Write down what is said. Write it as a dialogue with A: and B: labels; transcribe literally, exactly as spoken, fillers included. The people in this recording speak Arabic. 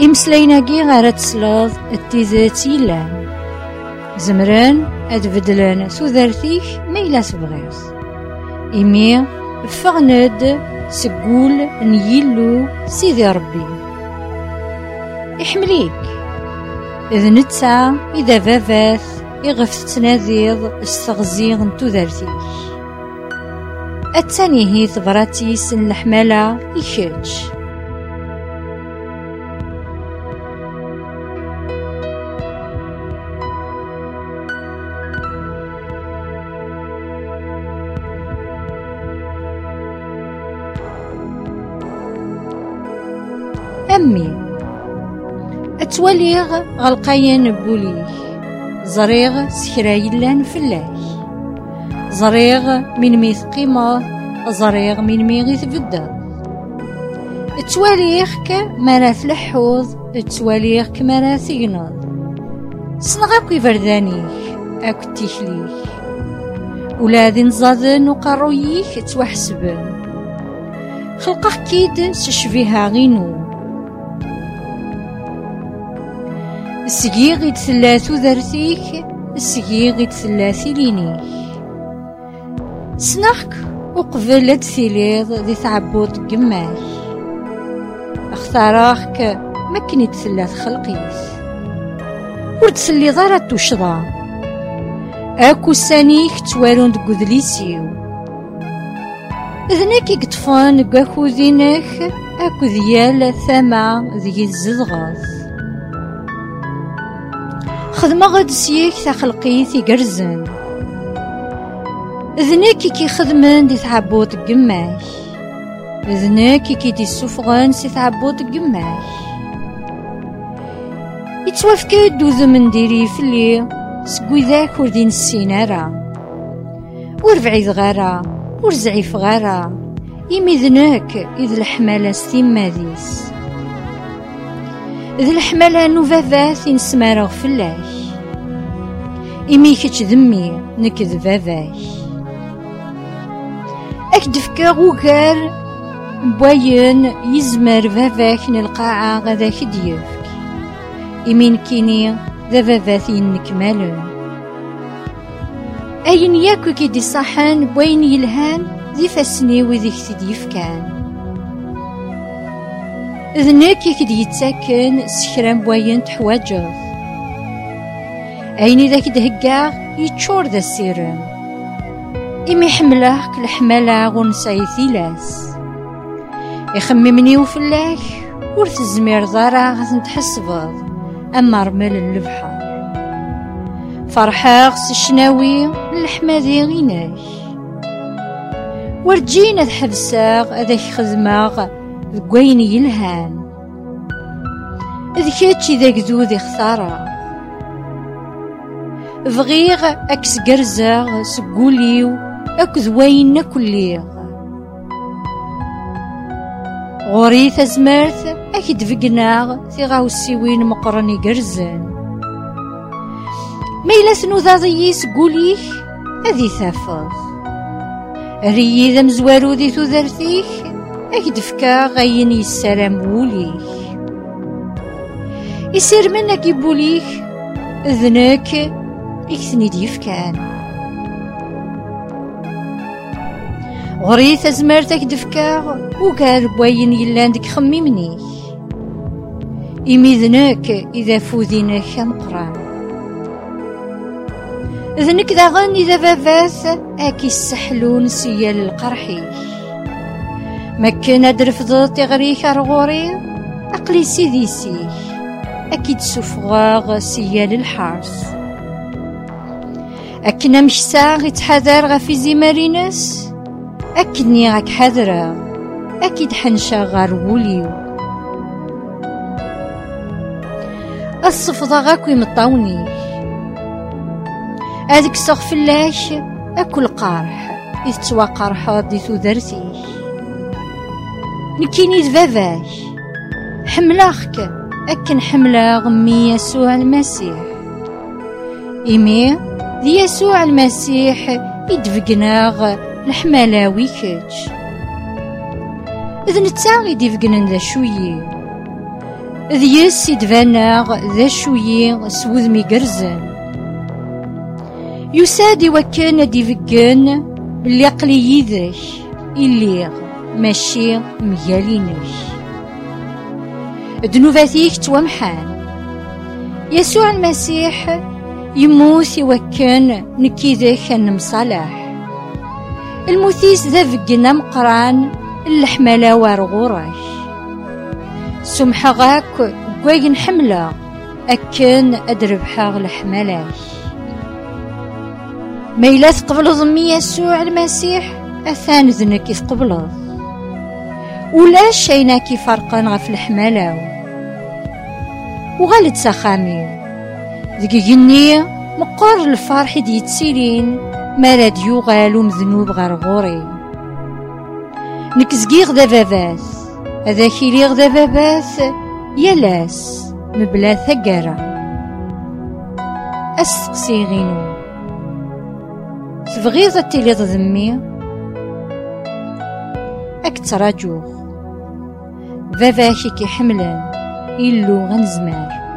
A: إمسلايناكي غير تسلاض التيزات يلان زمران أد بدلان تودرتيك ما إلا تبغيض إمي فغند سقول نيلو سيدي ربي يحمليك إذ نتسع إذا فافاث يغف تناديض استغزيغ تودرتيك التاني هي ثبراتي سن الحمالة يكيتش أمي أتوليغ غلقاين بوليه زريغ سكرايلان فلاك زريغ من ميث قيمة زريغ من ميغيث بدا تواليغك مراث لحوظ تواليغك مراث ينض سنغاكي فردانيك أكو تيخليك ولادي نزادن وقرويك توحسبن خلقك كيد سشفيها غينو السقيغ يتثلاثو ذرتيك السقيغ يتثلاثي لينيك سناك وقبل التثليض ذي تعبوط قماك اختاراك مكني تثلاث خلقيث ورتسلي ضارة توشضا اكو سانيك توالون دقو ذليسيو اذناكي قطفان قاكو ذينك اكو ذيال ثما ذي الزدغاث خدمة غد سيك تخلقيث يقرزن ذناكي كي خدمان دي تعبوط قماك ذناكي كي دي السفغان سي تعبوط قماك يتوافكا دوذ من ديري فلي سقوي ذاك وردين السينارة وربعيد غارة ورزعيف غارة يمي ذناك إذ الحمالة ستيماديس ذي الحمالة نوفافاث نسمارغ فلاك إمي كتش ذمي نكذ فافاك أكدفكا غوكار بواين يزمر فافاك نلقاعة غذاك ديفك إمين كيني ذا فافاثين نكمالون أين ياكو كي دي صحان بواين يلهان ذي فاسني وذيك تديفكان ذناكي كي يتساكن سكران بواين تحواجض أين ذاك دهقاغ يتشور ذا السيرم إمي حملاك الحمالة غنساي ثلاث يخممني وفلاك ورث الزمير ضارع غثن تحسبض أما رمال البحر فرحاغ سشناوي الحماذي غيناك ورجينا تحبساغ أذاك خدماغ ذقوين يلهان إذ كاتشي ذاك ذوذي خثارة بغيغ أكس قرزاغ سقوليو أك ذوين كليغ غوريث أزمارث أكيد فقناغ ثيغاو السيوين مقرني قرزان ميلا ثنو ذا ضيي سقوليك أذي ثافض ريي ذا مزوارو ذي ثوذرثيك أكيد فكا غاين يسلام ووليك يسير منك يبوليك ذناك يكثني ديفكان غريث أزمارتك دفكا وقال بواين يلان ديك خميمني إمي ذناك إذا فوذينك نقران ذنك ذا غن إذا فافاث أكي السحلون سيال القرحي مكنا درفضت يغريك أرغوري أقلي سيدي سيك أكيد سفغاغ سيال الحارس أكنا مش ساغ يتحذر غفي زمارينس أكدني غاك حذرة أكيد حنشا غار وليو الصفضة غاكو يمطاوني هذيك السغف اللاش أكل قارح إذ توا قارحة دي ثوذرتي نكيني ذباباك حملاخك أكن حملاغ مي يسوع المسيح إيمي ذي يسوع المسيح يدفقناغ الحملاوي كتش إذ نتاغي ديفقنن ذا شوية ذيس يدفاناغ ذا شوية سوذ ميقرزن يسادي وكان ديفقن اللي قلي يذك اللي ماشي ميالينك دنوباتيك توامحان يسوع المسيح يموت وكان نكيذك النمصالح المثيس ذا فقنا مقران اللحمالة وارغورك سمحغاك قوين حملة أكن أدربحاغ لحملاك ما إلا تقبل ضمي يسوع المسيح أثان ذنك يتقبلض ولا شينا كي فرقان غف الحملاو وغالد سخامي ذكيني مقر الفرح دي تسيلين ما راد يغالو مذنوب غرغوري نكزقيغ ذا باباث هذا كيليغ ذا باباث يلاس مبلا ثقرة أسقسي غينو تبغيض التليض ذمي أكتراجوغ باباكي كي حملان إلو غنزمار